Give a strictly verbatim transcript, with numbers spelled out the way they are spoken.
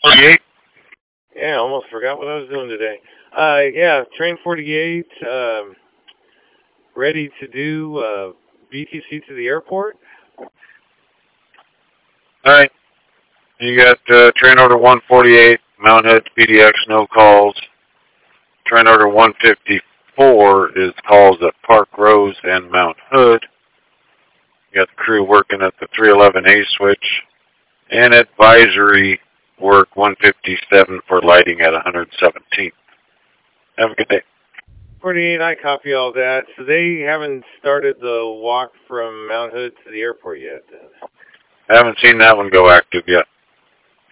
forty-eight? Yeah, almost forgot what I was doing today. Uh, yeah, Train forty-eight, um, ready to do uh, B T C to the airport. Alright. You got uh, train order one forty-eight, Mount Hood P D X, no calls. Train order one fifty-four is calls at Park Rose and Mount Hood. You got the crew working at the three eleven A switch. And advisory work one fifty-seven for lighting at one seventeenth. Have a good day. forty-eight, I copy all that. So they haven't started the walk from Mount Hood to the airport yet, then? I haven't seen that one go active yet.